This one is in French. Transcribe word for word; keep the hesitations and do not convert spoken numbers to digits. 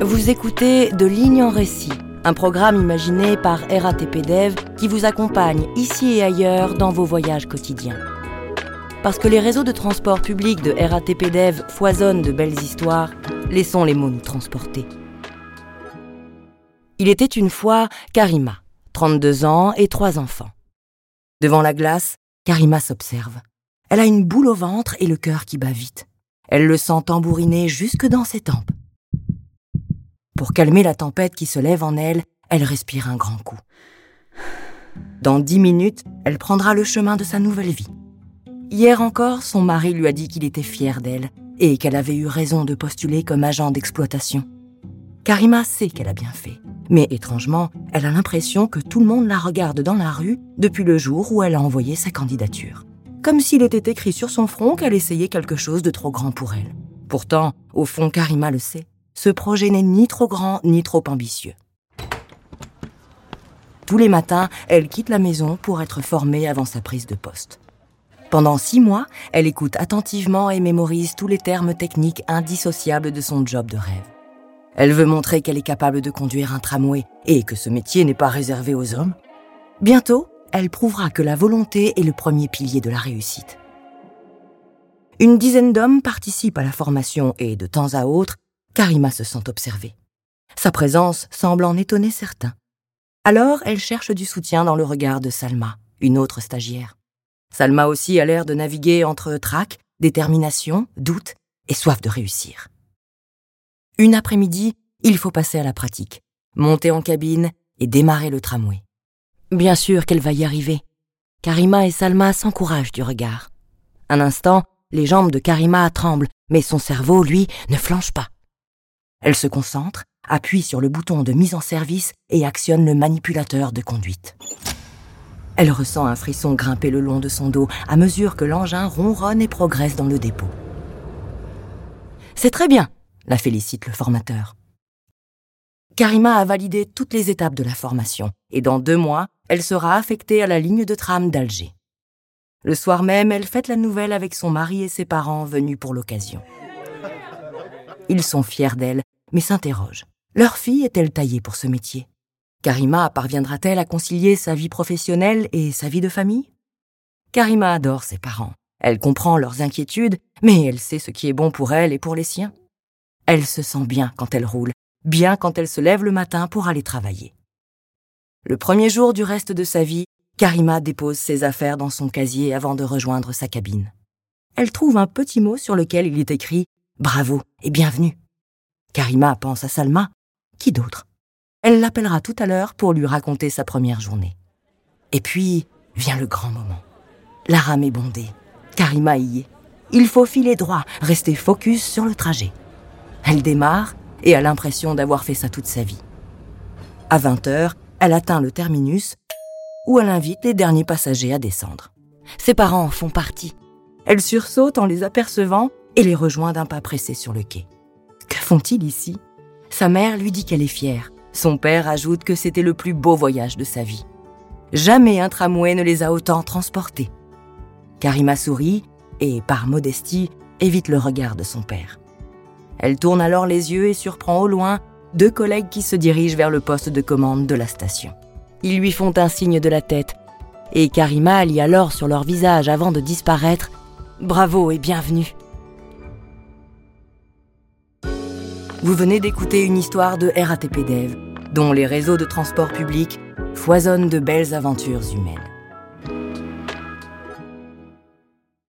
Vous écoutez De Ligne en Récit, un programme imaginé par R A T P Dev qui vous accompagne ici et ailleurs dans vos voyages quotidiens. Parce que les réseaux de transport public de R A T P Dev foisonnent de belles histoires, laissons les mots nous transporter. Il était une fois Karima, trente-deux ans et trois enfants. Devant la glace, Karima s'observe. Elle a une boule au ventre et le cœur qui bat vite. Elle le sent tambouriner jusque dans ses tempes. Pour calmer la tempête qui se lève en elle, elle respire un grand coup. Dans dix minutes, elle prendra le chemin de sa nouvelle vie. Hier encore, son mari lui a dit qu'il était fier d'elle et qu'elle avait eu raison de postuler comme agent d'exploitation. Karima sait qu'elle a bien fait, mais étrangement, elle a l'impression que tout le monde la regarde dans la rue depuis le jour où elle a envoyé sa candidature. Comme s'il était écrit sur son front qu'elle essayait quelque chose de trop grand pour elle. Pourtant, au fond, Karima le sait. Ce projet n'est ni trop grand ni trop ambitieux. Tous les matins, elle quitte la maison pour être formée avant sa prise de poste. Pendant six mois, elle écoute attentivement et mémorise tous les termes techniques indissociables de son job de rêve. Elle veut montrer qu'elle est capable de conduire un tramway et que ce métier n'est pas réservé aux hommes. Bientôt, elle prouvera que la volonté est le premier pilier de la réussite. Une dizaine d'hommes participent à la formation et, de temps à autre, Karima se sent observée. Sa présence semble en étonner certains. Alors, elle cherche du soutien dans le regard de Salma, une autre stagiaire. Salma aussi a l'air de naviguer entre trac, détermination, doute et soif de réussir. Une après-midi, il faut passer à la pratique, monter en cabine et démarrer le tramway. Bien sûr qu'elle va y arriver. Karima et Salma s'encouragent du regard. Un instant, les jambes de Karima tremblent, mais son cerveau, lui, ne flanche pas. Elle se concentre, appuie sur le bouton de mise en service et actionne le manipulateur de conduite. Elle ressent un frisson grimper le long de son dos à mesure que l'engin ronronne et progresse dans le dépôt. « C'est très bien !» la félicite le formateur. Karima a validé toutes les étapes de la formation et dans deux mois, elle sera affectée à la ligne de tram d'Alger. Le soir même, elle fête la nouvelle avec son mari et ses parents venus pour l'occasion. Ils sont fiers d'elle, mais s'interrogent. Leur fille est-elle taillée pour ce métier ? Karima parviendra-t-elle à concilier sa vie professionnelle et sa vie de famille ? Karima adore ses parents. Elle comprend leurs inquiétudes, mais elle sait ce qui est bon pour elle et pour les siens. Elle se sent bien quand elle roule, bien quand elle se lève le matin pour aller travailler. Le premier jour du reste de sa vie, Karima dépose ses affaires dans son casier avant de rejoindre sa cabine. Elle trouve un petit mot sur lequel il est écrit « Bravo et bienvenue ». Karima pense à Salma. Qui d'autre ? Elle l'appellera tout à l'heure pour lui raconter sa première journée. Et puis, vient le grand moment. La rame est bondée. Karima y est. Il faut filer droit, rester focus sur le trajet. Elle démarre et a l'impression d'avoir fait ça toute sa vie. À vingt heures, elle atteint le terminus où elle invite les derniers passagers à descendre. Ses parents en font partie. Elle sursaute en les apercevant et les rejoint d'un pas pressé sur le quai. Que font-ils ici ? Sa mère lui dit qu'elle est fière. Son père ajoute que c'était le plus beau voyage de sa vie. Jamais un tramway ne les a autant transportés. Karima sourit et, par modestie, évite le regard de son père. Elle tourne alors les yeux et surprend au loin deux collègues qui se dirigent vers le poste de commande de la station. Ils lui font un signe de la tête et Karima lit alors sur leur visage avant de disparaître « Bravo et bienvenue ». Vous venez d'écouter une histoire de R A T P Dev, dont les réseaux de transport public foisonnent de belles aventures humaines.